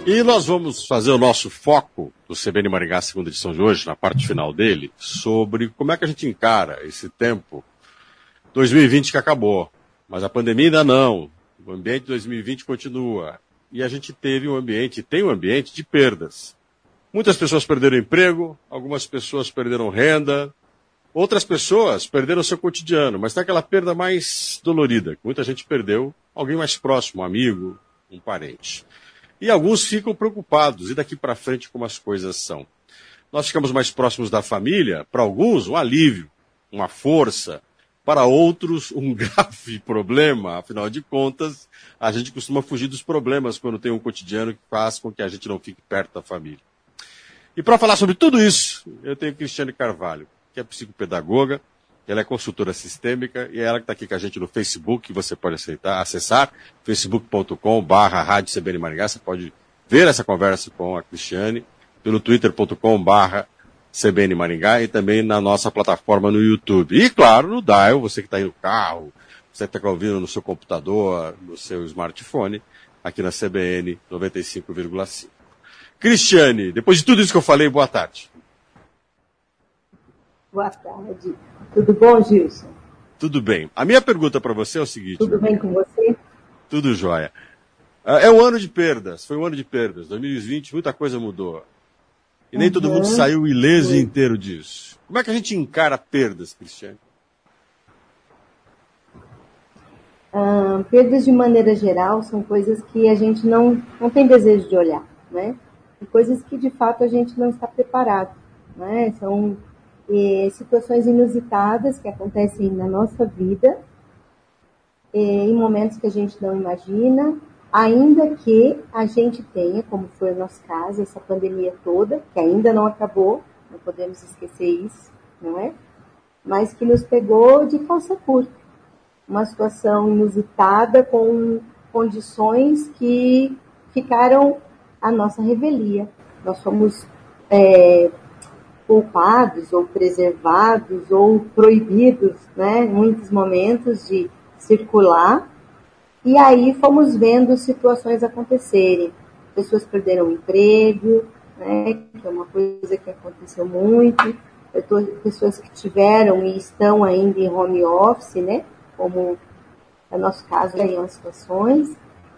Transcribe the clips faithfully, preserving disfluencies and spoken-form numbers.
E nós vamos fazer o nosso foco do C B N Maringá, segunda edição de hoje, na parte final dele, sobre como é que a gente encara esse tempo dois mil e vinte que acabou. Mas a pandemia ainda não. O ambiente de dois mil e vinte continua. E a gente teve um ambiente, tem um ambiente de perdas. Muitas pessoas perderam emprego, algumas pessoas perderam renda, outras pessoas perderam seu cotidiano, mas tem aquela perda mais dolorida, que muita gente perdeu alguém mais próximo, um amigo, um parente. E alguns ficam preocupados, e daqui para frente como as coisas são. Nós ficamos mais próximos da família, para alguns um alívio, uma força, para outros um grave problema, afinal de contas, a gente costuma fugir dos problemas quando tem um cotidiano que faz com que a gente não fique perto da família. E para falar sobre tudo isso, eu tenho Cristiane Carvalho, que é psicopedagoga, ela é consultora sistêmica e é ela que está aqui com a gente no Facebook, que você pode aceitar, acessar, facebook ponto com barra rádio C B N Maringá, você pode ver essa conversa com a Cristiane, pelo twitter ponto com barra C B N Maringá e também na nossa plataforma no YouTube. E claro, no Dial, você que está aí no carro, você que está ouvindo no seu computador, no seu smartphone, aqui na C B N noventa e cinco vírgula cinco. Cristiane, depois de tudo isso que eu falei, boa tarde. Boa tarde. Tudo bom, Gilson? Tudo bem. A minha pergunta para você é o seguinte... Tudo bem com você? Tudo jóia. É um ano de perdas, foi um ano de perdas. dois mil e vinte, muita coisa mudou. E nem uhum. todo mundo saiu ileso e inteiro disso. Como é que a gente encara perdas, Cristiane? Ah, perdas, de maneira geral, são coisas que a gente não, não tem desejo de olhar, né? E coisas que, de fato, a gente não está preparado, né? São... E situações inusitadas que acontecem na nossa vida, em momentos que a gente não imagina, ainda que a gente tenha, como foi o nosso caso, essa pandemia toda, que ainda não acabou, não podemos esquecer isso, não é? Mas que nos pegou de calça curta. Uma situação inusitada com condições que ficaram à nossa revelia. Nós fomos... É, poupados ou preservados ou proibidos, né, em muitos momentos de circular, e aí fomos vendo situações acontecerem. Pessoas perderam o emprego, né, que é uma coisa que aconteceu muito, pessoas que tiveram e estão ainda em home office, né, como é o nosso caso em algumas situações,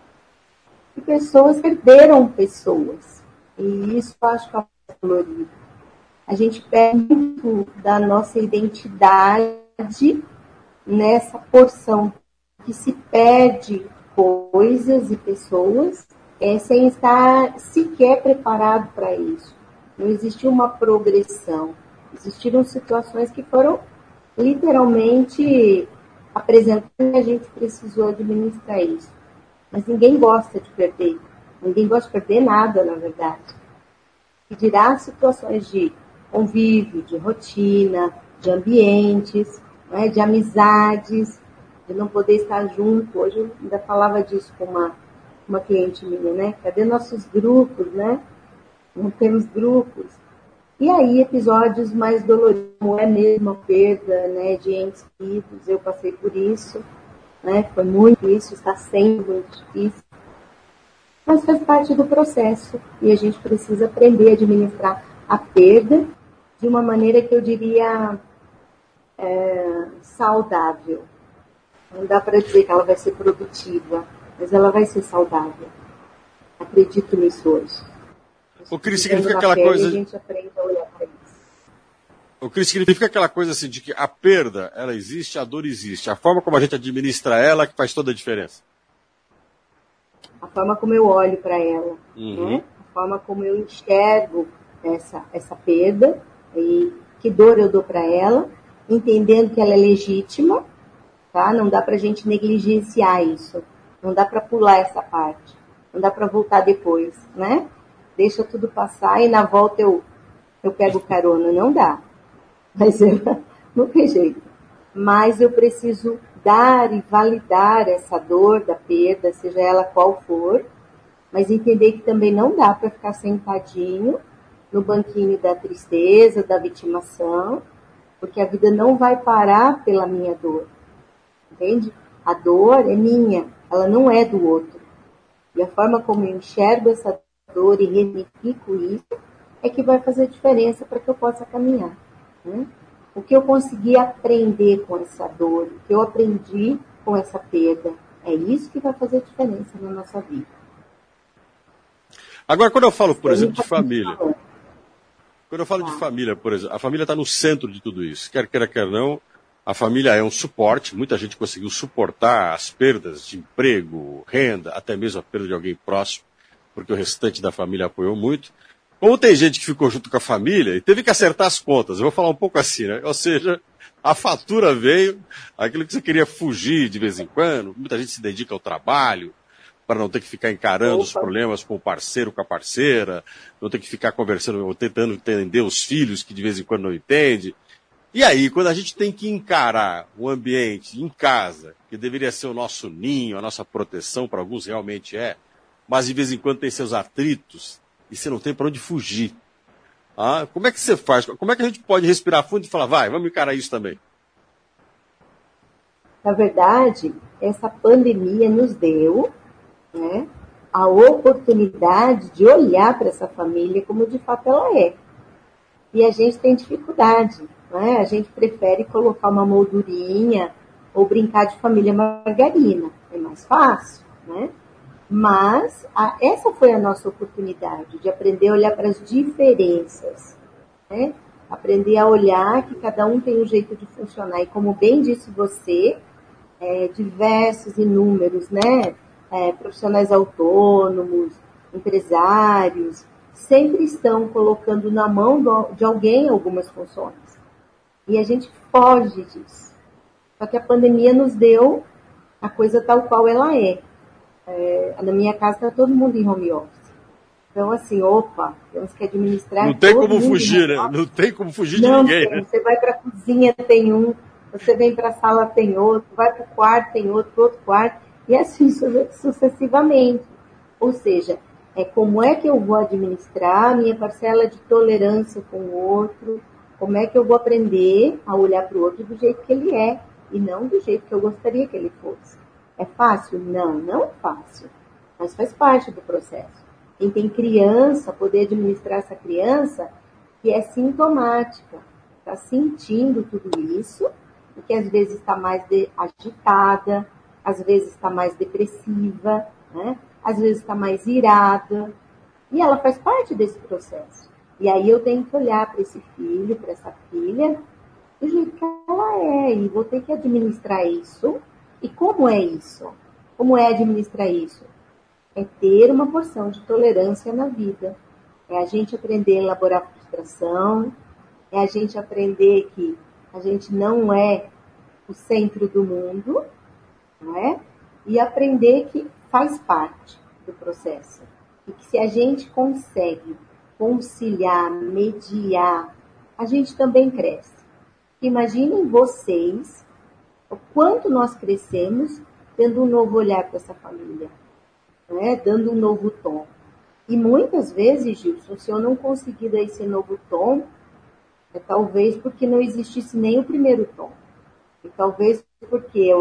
e pessoas perderam pessoas, e isso eu acho que é dolorido. A gente perde muito da nossa identidade nessa porção que se perde coisas e pessoas é, sem estar sequer preparado para isso. Não existiu uma progressão. Existiram situações que foram literalmente apresentando e a gente precisou administrar isso. Mas ninguém gosta de perder. Ninguém gosta de perder nada, na verdade. E dirá situações de convívio, de rotina, de ambientes, né, de amizades, de não poder estar junto. Hoje eu ainda falava disso com uma, uma cliente minha, né? Cadê nossos grupos, né? Não temos grupos. E aí, episódios mais doloridos, como é mesmo a perda, né, de entes queridos, eu passei por isso, né? Foi muito isso, está sendo muito difícil. Mas faz parte do processo e a gente precisa aprender a administrar a perda de uma maneira que eu diria é, saudável. Não dá para dizer que ela vai ser produtiva, mas ela vai ser saudável. Acredito nisso hoje. O Cris, significa aquela coisa... A gente aprende a olhar para isso. O Cris, significa aquela coisa assim de que a perda, ela existe, a dor existe. A forma como a gente administra ela que faz toda a diferença. A forma como eu olho para ela, uhum. né? A forma como eu enxergo essa, essa perda e que dor eu dou para ela, entendendo que ela é legítima, tá? Não dá para a gente negligenciar isso, não dá para pular essa parte, não dá para voltar depois, né? Deixa tudo passar e na volta eu, eu pego carona, não dá, mas eu, não tem jeito. Mas eu preciso dar e validar essa dor da perda, seja ela qual for, mas entender que também não dá para ficar sentadinho no banquinho da tristeza, da vitimação, porque a vida não vai parar pela minha dor, entende? A dor é minha, ela não é do outro. E a forma como eu enxergo essa dor e ressignifico isso, é que vai fazer diferença para que eu possa caminhar. Né? O que eu consegui aprender com essa dor, o que eu aprendi com essa perda, é isso que vai fazer diferença na nossa vida. Agora, quando eu falo, por exemplo, de família, quando eu falo de família, por exemplo, a família está no centro de tudo isso. Quer queira, quer não, a família é um suporte. Muita gente conseguiu suportar as perdas de emprego, renda, até mesmo a perda de alguém próximo, porque o restante da família apoiou muito. Como tem gente que ficou junto com a família e teve que acertar as contas, eu vou falar um pouco assim, né? Ou seja, a fatura veio, aquilo que você queria fugir de vez em quando, muita gente se dedica ao trabalho, para não ter que ficar encarando Opa. os problemas com o parceiro, com a parceira, não ter que ficar conversando, ou tentando entender os filhos que de vez em quando não entende. E aí, quando a gente tem que encarar o ambiente em casa, que deveria ser o nosso ninho, a nossa proteção, para alguns realmente é, mas de vez em quando tem seus atritos, e você não tem para onde fugir. Ah, como é que você faz? Como é que a gente pode respirar fundo e falar, vai, vamos encarar isso também? Na verdade, essa pandemia nos deu, né, a oportunidade de olhar para essa família como de fato ela é. E a gente tem dificuldade, né? A gente prefere colocar uma moldurinha ou brincar de família margarina. É mais fácil, né? Mas a, essa foi a nossa oportunidade de aprender a olhar para as diferenças, né? Aprender a olhar que cada um tem um jeito de funcionar. E como bem disse você, é, diversos, inúmeros, né? É, profissionais autônomos, empresários, sempre estão colocando na mão de alguém algumas funções. E a gente foge disso. Só que a pandemia nos deu a coisa tal qual ela é. é na minha casa está todo mundo em home office. Então, assim, opa, temos que administrar. Não tem como fugir, né? Não tem como fugir de Não, ninguém, tem. né? Você vai para a cozinha, tem um. Você vem para a sala, tem outro. Vai para o quarto, tem outro, para outro quarto. E assim sucessivamente. Ou seja, é como é que eu vou administrar a minha parcela de tolerância com o outro, como é que eu vou aprender a olhar para o outro do jeito que ele é, e não do jeito que eu gostaria que ele fosse. É fácil? Não, não é fácil. Mas faz parte do processo. Quem tem criança, poder administrar essa criança, que é sintomática, está sentindo tudo isso, e que às vezes está mais de, agitada, às vezes está mais depressiva, né? Às vezes está mais irada, e ela faz parte desse processo. E aí eu tenho que olhar para esse filho, para essa filha, do jeito que ela é, e vou ter que administrar isso. E como é isso? Como é administrar isso? É ter uma porção de tolerância na vida. É a gente aprender a elaborar frustração, é a gente aprender que a gente não é o centro do mundo, não é? E aprender que faz parte do processo. E que se a gente consegue conciliar, mediar, a gente também cresce. Imaginem vocês o quanto nós crescemos dando um novo olhar para essa família, né? Dando um novo tom. E muitas vezes, Gilson, se eu não conseguir dar esse novo tom, é talvez porque não existisse nem o primeiro tom. E talvez porque eu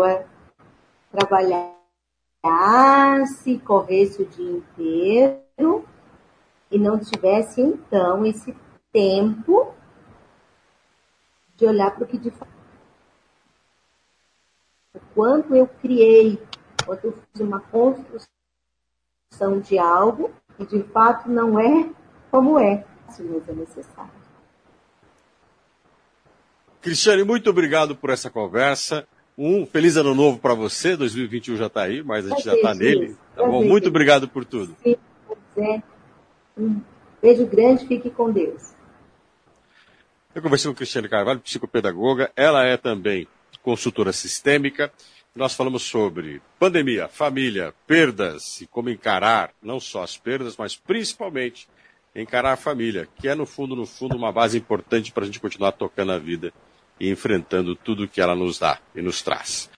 trabalhasse, corresse o dia inteiro e não tivesse, então, esse tempo de olhar para o que de fato. O quanto eu criei, quanto eu fiz uma construção de algo e de fato não é como é, se mesmo é necessário. Cristiane, muito obrigado por essa conversa. Um feliz ano novo para você. dois mil e vinte e um já está aí, mas a gente já está nele. Tá bom? Muito obrigado por tudo. Um beijo grande, fique com Deus. Eu conversei com Cristiane Carvalho, psicopedagoga. Ela é também consultora sistêmica. Nós falamos sobre pandemia, família, perdas e como encarar não só as perdas, mas principalmente encarar a família, que é no fundo, no fundo, uma base importante para a gente continuar tocando a vida e enfrentando tudo que ela nos dá e nos traz.